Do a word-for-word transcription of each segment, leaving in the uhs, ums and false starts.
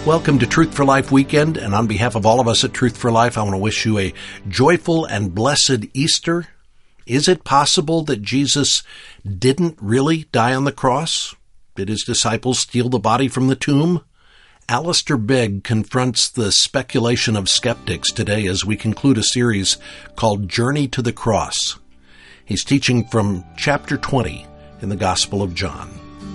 Welcome to Truth for Life Weekend, and on behalf of all of us at Truth for Life, I want to wish you a joyful and blessed Easter. Is it possible that Jesus didn't really die on the cross? Did his disciples steal the body from the tomb? Alistair Begg confronts the speculation of skeptics today as we conclude a series called Journey to the Cross. He's teaching from chapter twenty in the Gospel of John.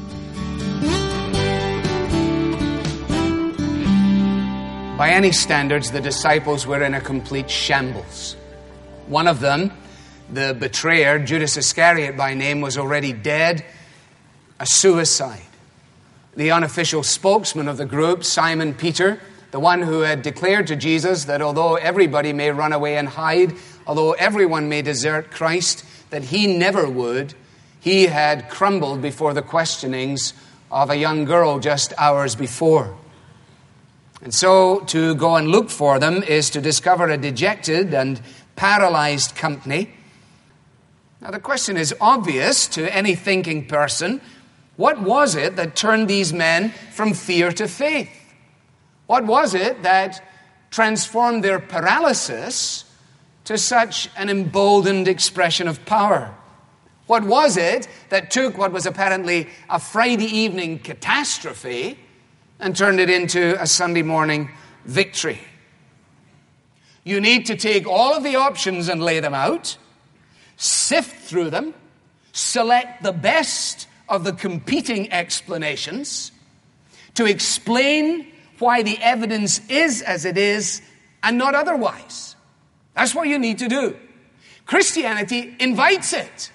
By any standards, the disciples were in a complete shambles. One of them, the betrayer, Judas Iscariot by name, was already dead, a suicide. The unofficial spokesman of the group, Simon Peter, the one who had declared to Jesus that although everybody may run away and hide, although everyone may desert Christ, that he never would, he had crumbled before the questionings of a young girl just hours before. And so to go and look for them is to discover a dejected and paralyzed company. Now the question is obvious to any thinking person. What was it that turned these men from fear to faith? What was it that transformed their paralysis to such an emboldened expression of power? What was it that took what was apparently a Friday evening catastrophe and turned it into a Sunday morning victory? You need to take all of the options and lay them out, sift through them, select the best of the competing explanations to explain why the evidence is as it is and not otherwise. That's what you need to do. Christianity invites it.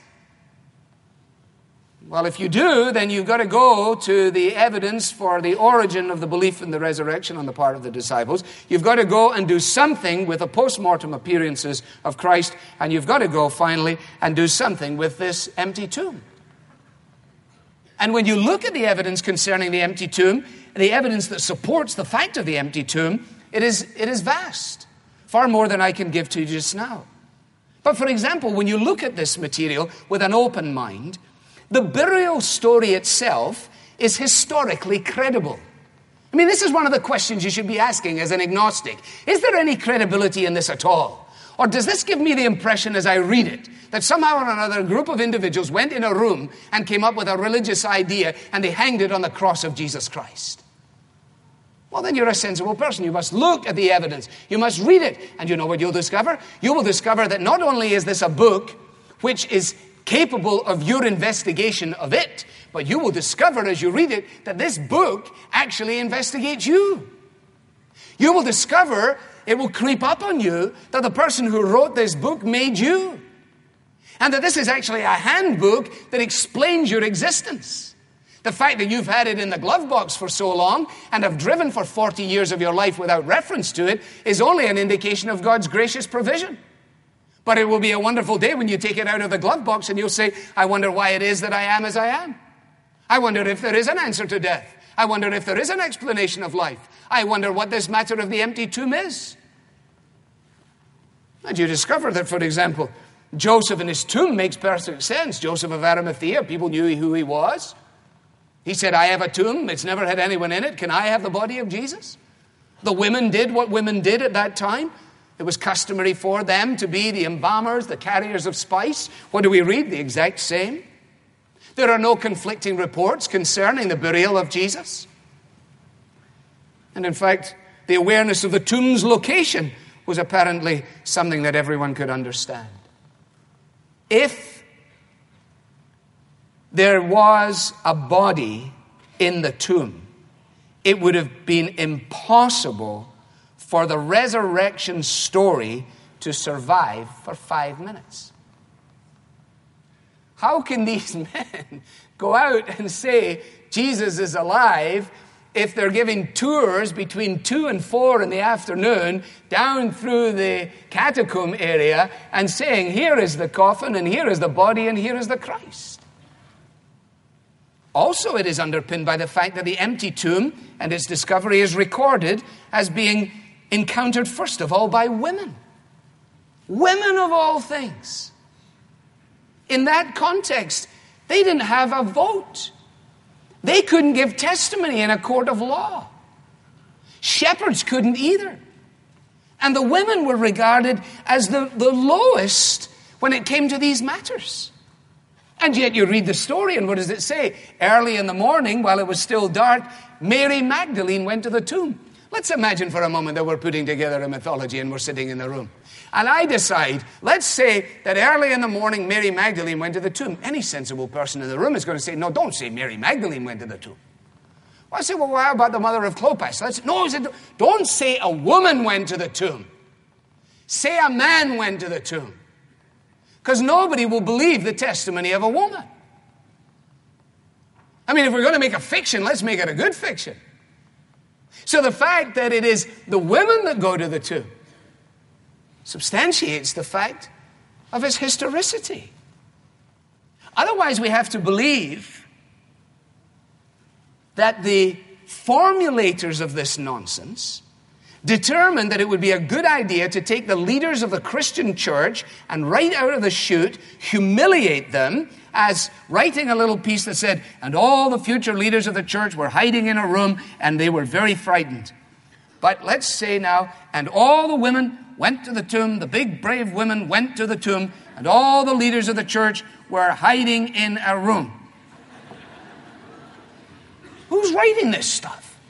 Well, if you do, then you've got to go to the evidence for the origin of the belief in the resurrection on the part of the disciples. You've got to go and do something with the post-mortem appearances of Christ, and you've got to go, finally, and do something with this empty tomb. And when you look at the evidence concerning the empty tomb, the evidence that supports the fact of the empty tomb, it is, it is vast, far more than I can give to you just now. But for example, when you look at this material with an open mind, the burial story itself is historically credible. I mean, this is one of the questions you should be asking as an agnostic. Is there any credibility in this at all? Or does this give me the impression as I read it that somehow or another a group of individuals went in a room and came up with a religious idea and they hanged it on the cross of Jesus Christ? Well, then you're a sensible person. You must look at the evidence. You must read it. And you know what you'll discover? You will discover that not only is this a book which is capable of your investigation of it, but you will discover as you read it that this book actually investigates you. You will discover, it will creep up on you, that the person who wrote this book made you. And that this is actually a handbook that explains your existence. The fact that you've had it in the glove box for so long and have driven for forty years of your life without reference to it is only an indication of God's gracious provision. But it will be a wonderful day when you take it out of the glove box and you'll say, I wonder why it is that I am as I am. I wonder if there is an answer to death. I wonder if there is an explanation of life. I wonder what this matter of the empty tomb is. And you discover that, for example, Joseph in his tomb makes perfect sense. Joseph of Arimathea, people knew who he was. He said, I have a tomb. It's never had anyone in it. Can I have the body of Jesus? The women did what women did at that time. It was customary for them to be the embalmers, the carriers of spice. What do we read? The exact same. There are no conflicting reports concerning the burial of Jesus. And in fact, the awareness of the tomb's location was apparently something that everyone could understand. If there was a body in the tomb, it would have been impossible for the resurrection story to survive for five minutes. How can these men go out and say Jesus is alive if they're giving tours between two and four in the afternoon down through the catacomb area and saying, here is the coffin and here is the body and here is the Christ? Also, it is underpinned by the fact that the empty tomb and its discovery is recorded as being encountered first of all by women. Women of all things. In that context, they didn't have a vote. They couldn't give testimony in a court of law. Shepherds couldn't either. And the women were regarded as the, the lowest when it came to these matters. And yet you read the story, and what does it say? Early in the morning, while it was still dark, Mary Magdalene went to the tomb. Let's imagine for a moment that we're putting together a mythology and we're sitting in the room. And I decide, let's say that early in the morning, Mary Magdalene went to the tomb. Any sensible person in the room is going to say, no, don't say Mary Magdalene went to the tomb. Well, I say, well, how about the mother of Clopas? Let's, no, I said, don't say a woman went to the tomb. Say a man went to the tomb. Because nobody will believe the testimony of a woman. I mean, if we're going to make a fiction, let's make it a good fiction. So the fact that it is the women that go to the tomb substantiates the fact of its historicity. Otherwise, we have to believe that the formulators of this nonsense determined that it would be a good idea to take the leaders of the Christian church and right out of the chute humiliate them, as writing a little piece that said, and all the future leaders of the church were hiding in a room and they were very frightened. But let's say now, and all the women went to the tomb, the big brave women went to the tomb, and all the leaders of the church were hiding in a room. Who's writing this stuff?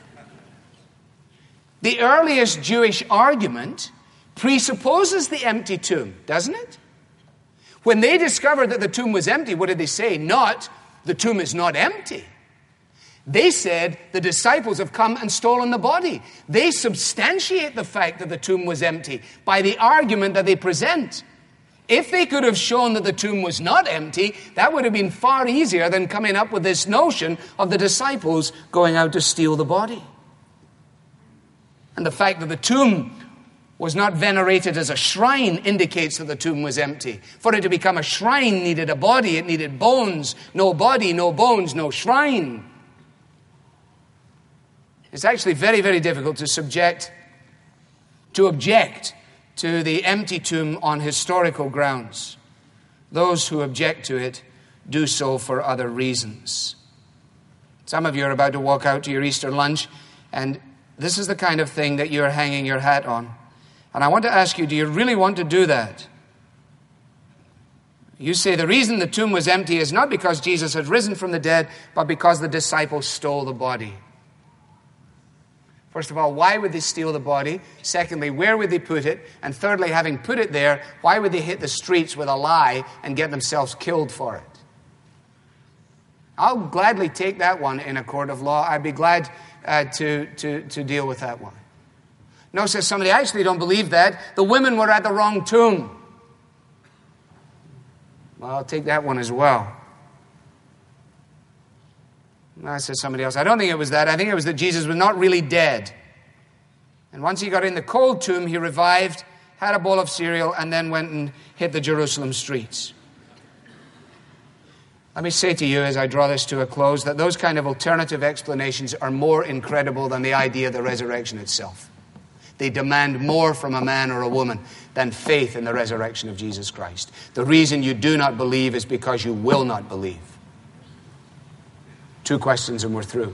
The earliest Jewish argument presupposes the empty tomb, doesn't it? When they discovered that the tomb was empty, what did they say? Not, the tomb is not empty. They said, the disciples have come and stolen the body. They substantiate the fact that the tomb was empty by the argument that they present. If they could have shown that the tomb was not empty, that would have been far easier than coming up with this notion of the disciples going out to steal the body. And the fact that the tomb was not venerated as a shrine indicates that the tomb was empty. For it to become a shrine needed a body, it needed bones. No body, no bones, no shrine. It's actually very, very difficult to subject, to object to the empty tomb on historical grounds. Those who object to it do so for other reasons. Some of you are about to walk out to your Easter lunch, and this is the kind of thing that you're hanging your hat on. And I want to ask you, do you really want to do that? You say the reason the tomb was empty is not because Jesus had risen from the dead, but because the disciples stole the body. First of all, why would they steal the body? Secondly, where would they put it? And thirdly, having put it there, why would they hit the streets with a lie and get themselves killed for it? I'll gladly take that one in a court of law. I'd be glad uh, to, to, to deal with that one. No, says somebody, I actually don't believe that. The women were at the wrong tomb. Well, I'll take that one as well. No, says somebody else, I don't think it was that. I think it was that Jesus was not really dead. And once he got in the cold tomb, he revived, had a bowl of cereal, and then went and hit the Jerusalem streets. Let me say to you as I draw this to a close that those kind of alternative explanations are more incredible than the idea of the resurrection itself. They demand more from a man or a woman than faith in the resurrection of Jesus Christ. The reason you do not believe is because you will not believe. Two questions and we're through.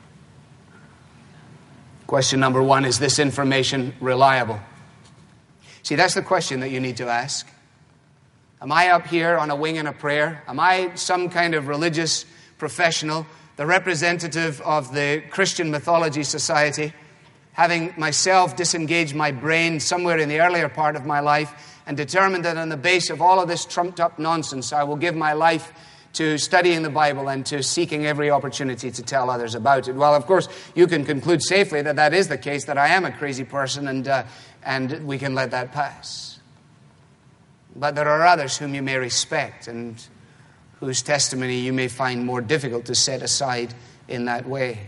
Question number one, is this information reliable? See, that's the question that you need to ask. Am I up here on a wing and a prayer? Am I some kind of religious professional, the representative of the Christian Mythology Society, having myself disengaged my brain somewhere in the earlier part of my life and determined that on the base of all of this trumped up nonsense, I will give my life to studying the Bible and to seeking every opportunity to tell others about it? Well, of course, you can conclude safely that that is the case, that I am a crazy person, and uh, and we can let that pass. But there are others whom you may respect and whose testimony you may find more difficult to set aside in that way.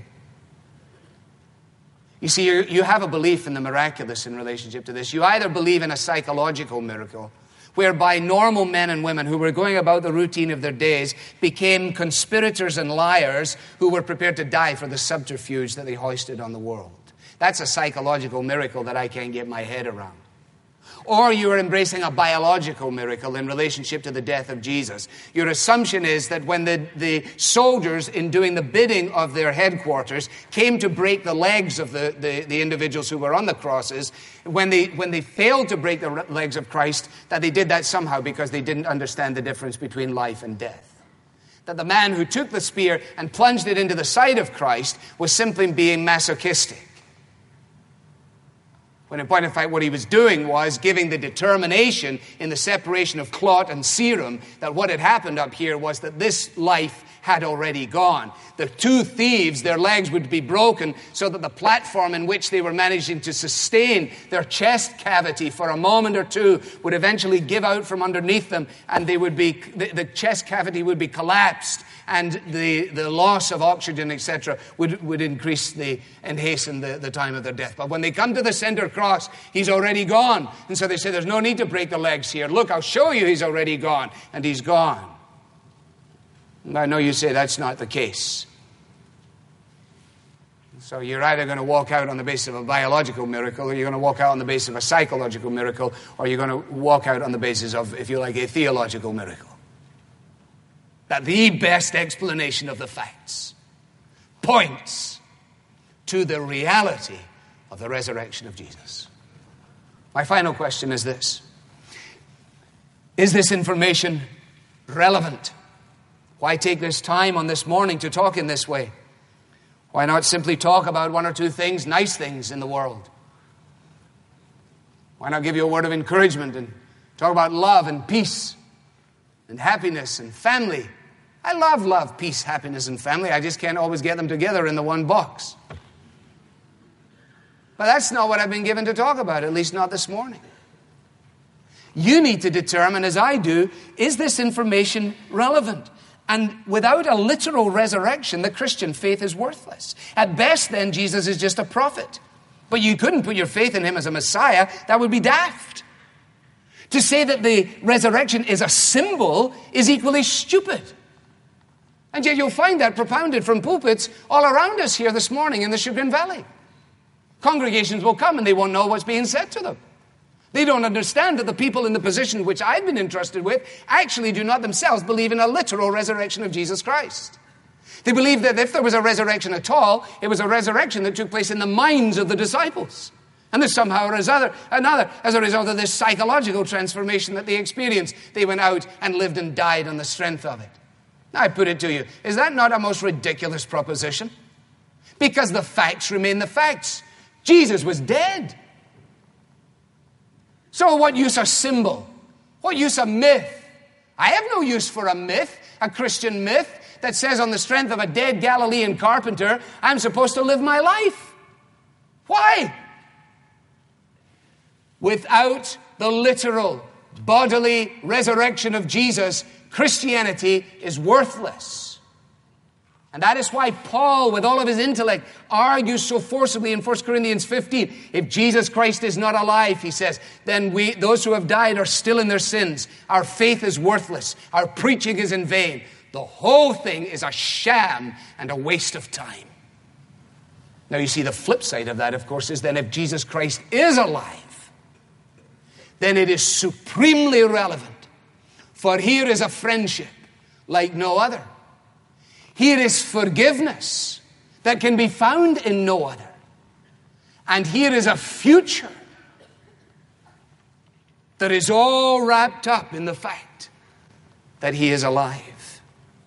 You see, you, you have a belief in the miraculous in relationship to this. You either believe in a psychological miracle, whereby normal men and women who were going about the routine of their days became conspirators and liars who were prepared to die for the subterfuge that they hoisted on the world. That's a psychological miracle that I can't get my head around. or you are embracing a biological miracle in relationship to the death of Jesus. Your assumption is that when the, the soldiers, in doing the bidding of their headquarters, came to break the legs of the, the, the individuals who were on the crosses, when they, when they failed to break the legs of Christ, that they did that somehow because they didn't understand the difference between life and death. That the man who took the spear and plunged it into the side of Christ was simply being masochistic. When in point of fact what he was doing was giving the determination in the separation of clot and serum that what had happened up here was that this life had already gone. The two thieves, their legs would be broken so that the platform in which they were managing to sustain their chest cavity for a moment or two would eventually give out from underneath them, and they would be the, the chest cavity would be collapsed, and the, the loss of oxygen, et cetera, would, would increase the and hasten the, the time of their death. But when they come to the center cross, he's already gone. And so they say, there's no need to break the legs here. Look, I'll show you he's already gone. And he's gone. I know you say that's not the case. So you're either going to walk out on the basis of a biological miracle, or you're going to walk out on the basis of a psychological miracle, or you're going to walk out on the basis of, if you like, a theological miracle. That the best explanation of the facts points to the reality of the resurrection of Jesus. My final question is this: is this information relevant? Why take this time on this morning to talk in this way? Why not simply talk about one or two things, nice things in the world? Why not give you a word of encouragement and talk about love and peace and happiness and family? I love love, peace, happiness, and family. I just can't always get them together in the one box. But that's not what I've been given to talk about, at least not this morning. You need to determine, as I do, is this information relevant? And without a literal resurrection, the Christian faith is worthless. At best, then, Jesus is just a prophet. But you couldn't put your faith in him as a Messiah. That would be daft. To say that the resurrection is a symbol is equally stupid. And yet you'll find that propounded from pulpits all around us here this morning in the Chagrin Valley. Congregations will come and they won't know what's being said to them. They don't understand that the people in the position which I've been entrusted with actually do not themselves believe in a literal resurrection of Jesus Christ. They believe that if there was a resurrection at all, it was a resurrection that took place in the minds of the disciples. And that somehow or as other, another, as a result of this psychological transformation that they experienced, they went out and lived and died on the strength of it. Now I put it to you, is that not a most ridiculous proposition? Because the facts remain the facts. Jesus was dead. So what use a symbol? What use a myth? I have no use for a myth, a Christian myth, that says on the strength of a dead Galilean carpenter, I'm supposed to live my life. Why? Without the literal bodily resurrection of Jesus, Christianity is worthless. And that is why Paul, with all of his intellect, argues so forcibly in First Corinthians fifteen. If Jesus Christ is not alive, he says, then we, those who have died, are still in their sins. Our faith is worthless. Our preaching is in vain. The whole thing is a sham and a waste of time. Now you see, the flip side of that, of course, is then if Jesus Christ is alive, then it is supremely relevant. For here is a friendship like no other. Here is forgiveness that can be found in no other. And here is a future that is all wrapped up in the fact that he is alive.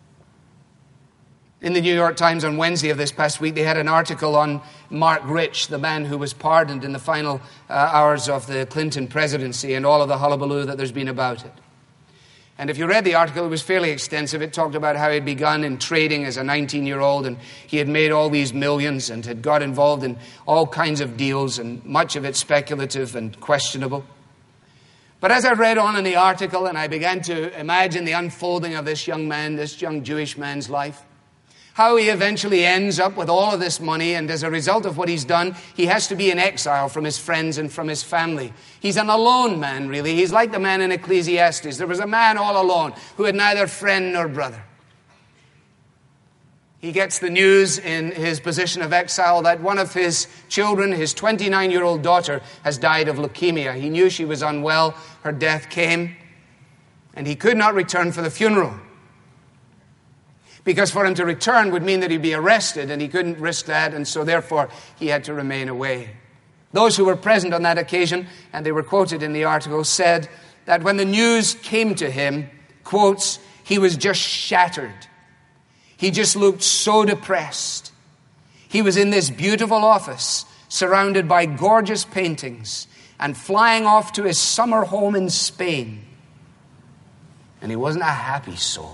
In the New York Times on Wednesday of this past week, they had an article on Mark Rich, the man who was pardoned in the final uh, hours of the Clinton presidency, and all of the hullabaloo that there's been about it. And if you read the article, it was fairly extensive. It talked about how he'd begun in trading as a nineteen-year-old, and he had made all these millions and had got involved in all kinds of deals, and much of it speculative and questionable. But as I read on in the article and I began to imagine the unfolding of this young man, this young Jewish man's life, how he eventually ends up with all of this money, and as a result of what he's done, he has to be in exile from his friends and from his family. He's an alone man, really. He's like the man in Ecclesiastes. There was a man all alone who had neither friend nor brother. He gets the news in his position of exile that one of his children, his twenty-nine-year-old daughter, has died of leukemia. He knew she was unwell. Her death came, and he could not return for the funeral. Because for him to return would mean that he'd be arrested, and he couldn't risk that, and so therefore he had to remain away. Those who were present on that occasion, and they were quoted in the article, said that when the news came to him, quotes, he was just shattered. He just looked so depressed. He was in this beautiful office, surrounded by gorgeous paintings, and flying off to his summer home in Spain. And he wasn't a happy soul.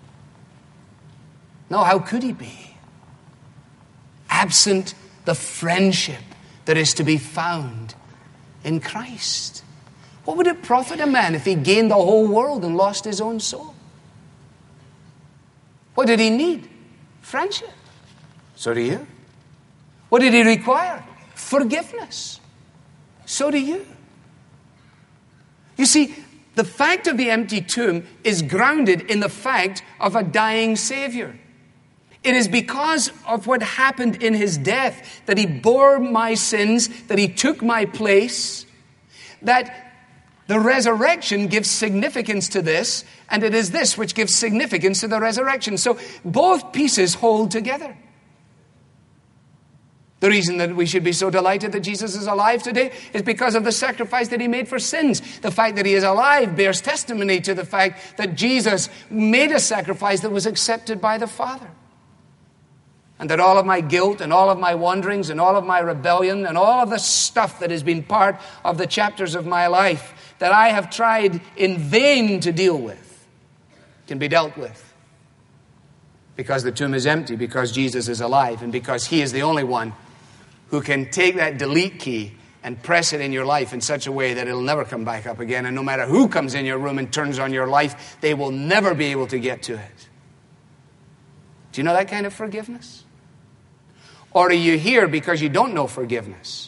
No, how could he be? Absent the friendship that is to be found in Christ. What would it profit a man if he gained the whole world and lost his own soul? What did he need? Friendship. So do you. What did he require? Forgiveness. So do you. You see, the fact of the empty tomb is grounded in the fact of a dying Savior. It is because of what happened in his death, that he bore my sins, that he took my place, that the resurrection gives significance to this, and it is this which gives significance to the resurrection. So both pieces hold together. The reason that we should be so delighted that Jesus is alive today is because of the sacrifice that he made for sins. The fact that he is alive bears testimony to the fact that Jesus made a sacrifice that was accepted by the Father. And that all of my guilt and all of my wanderings and all of my rebellion and all of the stuff that has been part of the chapters of my life that I have tried in vain to deal with can be dealt with. Because the tomb is empty, because Jesus is alive, and because he is the only one who can take that delete key and press it in your life in such a way that it'll never come back up again. And no matter who comes in your room and turns on your life, they will never be able to get to it. Do you know that kind of forgiveness? Or are you here because you don't know forgiveness?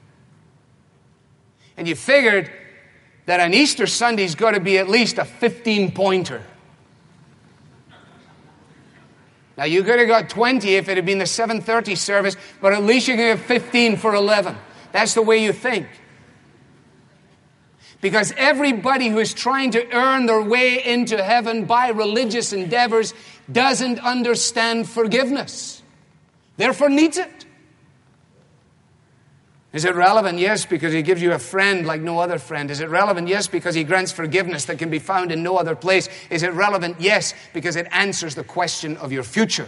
And you figured that an Easter Sunday's got to be at least a fifteen-pointer. Now, you could have got twenty if it had been the seven thirty service, but at least you can get fifteen for eleven. That's the way you think. Because everybody who is trying to earn their way into heaven by religious endeavors doesn't understand forgiveness. Therefore needs it. Is it relevant? Yes, because he gives you a friend like no other friend. Is it relevant? Yes, because he grants forgiveness that can be found in no other place. Is it relevant? Yes, because it answers the question of your future.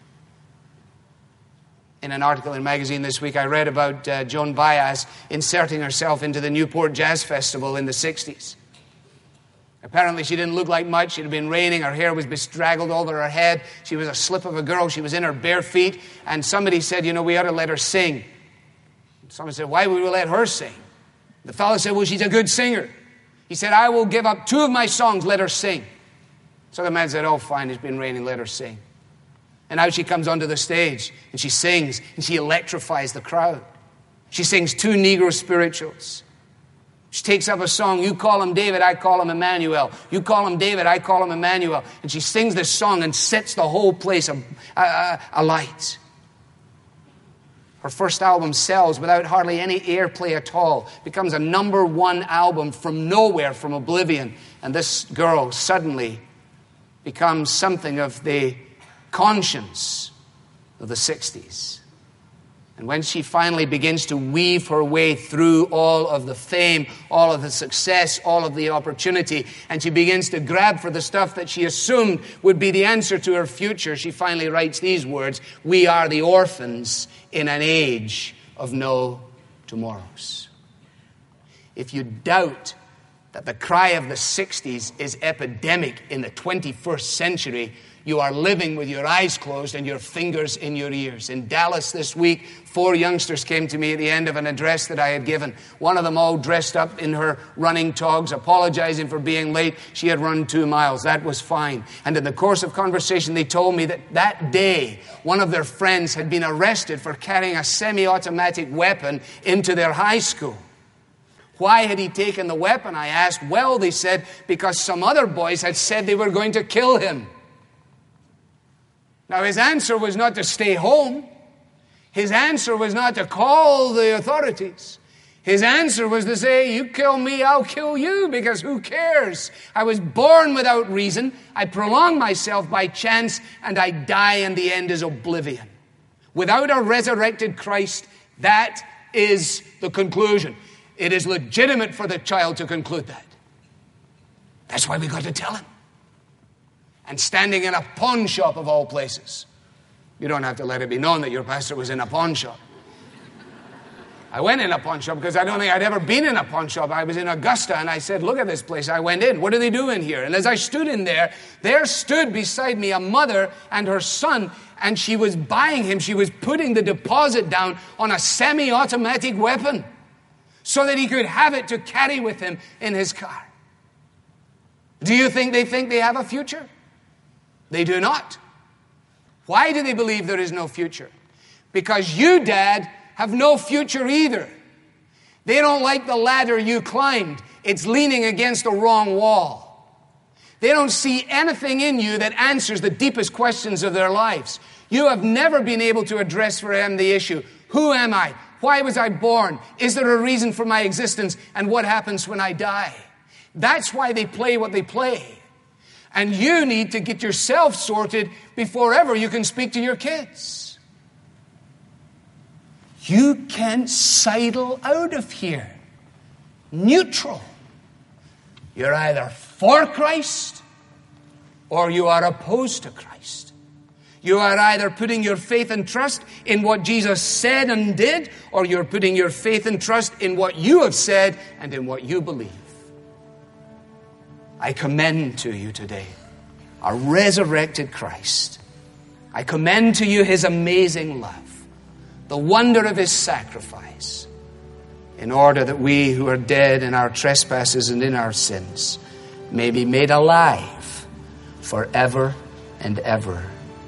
In an article in a magazine this week, I read about uh, Joan Baez inserting herself into the Newport Jazz Festival in the sixties. Apparently she didn't look like much. It had been raining. Her hair was bestraggled over her head. She was a slip of a girl. She was in her bare feet. And somebody said, you know, we ought to let her sing. Someone said, why would we let her sing? The fellow said, well, she's a good singer. He said, I will give up two of my songs, let her sing. So the man said, oh, fine, it's been raining, let her sing. And now she comes onto the stage and she sings and she electrifies the crowd. She sings two Negro spirituals. She takes up a song, you call him David, I call him Emmanuel. You call him David, I call him Emmanuel. And she sings this song and sets the whole place alight. Her first album sells without hardly any airplay at all. Becomes a number one album from nowhere, from oblivion. And this girl suddenly becomes something of the conscience of the sixties. And when she finally begins to weave her way through all of the fame, all of the success, all of the opportunity, and she begins to grab for the stuff that she assumed would be the answer to her future, she finally writes these words, we are the orphans in an age of no tomorrows. If you doubt that the cry of the sixties is epidemic in the twenty-first century, you are living with your eyes closed and your fingers in your ears. In Dallas this week, four youngsters came to me at the end of an address that I had given. One of them all dressed up in her running togs, apologizing for being late. She had run two miles. That was fine. And in the course of conversation, they told me that that day, one of their friends had been arrested for carrying a semi-automatic weapon into their high school. Why had he taken the weapon? I asked. Well, they said, because some other boys had said they were going to kill him. Now, his answer was not to stay home. His answer was not to call the authorities. His answer was to say, you kill me, I'll kill you, because who cares? I was born without reason. I prolong myself by chance, and I die, and the end is oblivion. Without a resurrected Christ, that is the conclusion. It is legitimate for the child to conclude that. That's why we got to tell him. And standing in a pawn shop of all places. You don't have to let it be known that your pastor was in a pawn shop. I went in a pawn shop because I don't think I'd ever been in a pawn shop. I was in Augusta, and I said, look at this place. I went in. What do they do in here? And as I stood in there, there stood beside me a mother and her son, and she was buying him. She was putting the deposit down on a semi-automatic weapon so that he could have it to carry with him in his car. Do you think they think they have a future? They do not. Why do they believe there is no future? Because you, Dad, have no future either. They don't like the ladder you climbed. It's leaning against the wrong wall. They don't see anything in you that answers the deepest questions of their lives. You have never been able to address for them the issue. Who am I? Why was I born? Is there a reason for my existence? And what happens when I die? That's why they play what they play. And you need to get yourself sorted before ever you can speak to your kids. You can't sidle out of here. Neutral. You're either for Christ or you are opposed to Christ. You are either putting your faith and trust in what Jesus said and did, or you're putting your faith and trust in what you have said and in what you believe. I commend to you today a resurrected Christ. I commend to you his amazing love, the wonder of his sacrifice, in order that we who are dead in our trespasses and in our sins may be made alive forever and ever.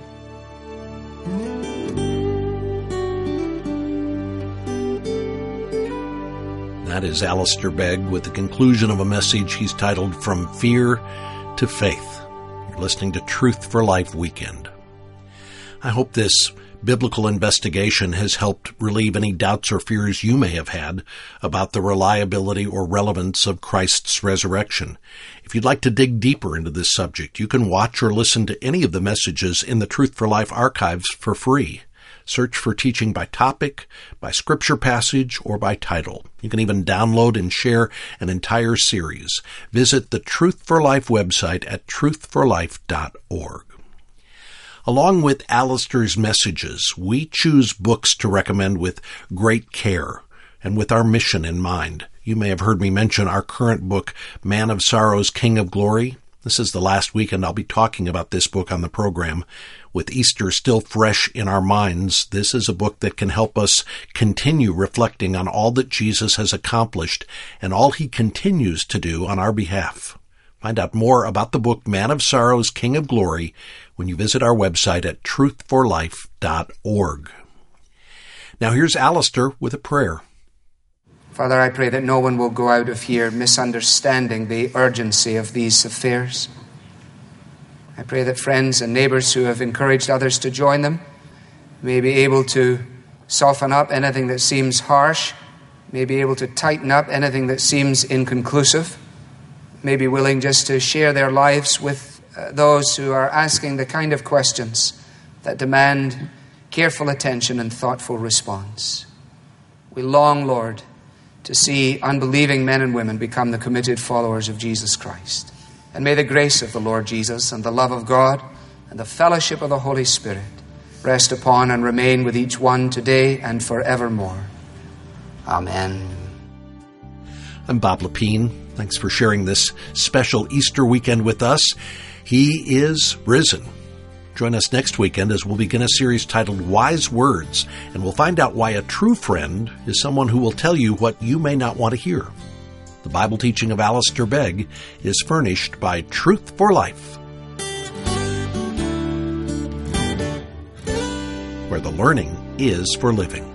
That is Alistair Begg with the conclusion of a message he's titled From Fear to Faith. You're listening to Truth for Life Weekend. I hope this biblical investigation has helped relieve any doubts or fears you may have had about the reliability or relevance of Christ's resurrection. If you'd like to dig deeper into this subject, you can watch or listen to any of the messages in the Truth for Life archives for free. Search for teaching by topic, by scripture passage, or by title. You can even download and share an entire series. Visit the Truth for Life website at truth for life dot org. Along with Alistair's messages, we choose books to recommend with great care and with our mission in mind. You may have heard me mention our current book, Man of Sorrows, King of Glory. This is the last weekend I'll be talking about this book on the program. With Easter still fresh in our minds, this is a book that can help us continue reflecting on all that Jesus has accomplished and all he continues to do on our behalf. Find out more about the book Man of Sorrows, King of Glory when you visit our website at truth for life dot org. Now here's Alistair with a prayer. Father, I pray that no one will go out of here misunderstanding the urgency of these affairs. I pray that friends and neighbors who have encouraged others to join them may be able to soften up anything that seems harsh, may be able to tighten up anything that seems inconclusive, may be willing just to share their lives with uh, those who are asking the kind of questions that demand careful attention and thoughtful response. We long, Lord, to see unbelieving men and women become the committed followers of Jesus Christ. And may the grace of the Lord Jesus and the love of God and the fellowship of the Holy Spirit rest upon and remain with each one today and forevermore. Amen. I'm Bob Lepine. Thanks for sharing this special Easter weekend with us. He is risen. Join us next weekend as we'll begin a series titled Wise Words, and we'll find out why a true friend is someone who will tell you what you may not want to hear. The Bible teaching of Alistair Begg is furnished by Truth for Life, where the learning is for living.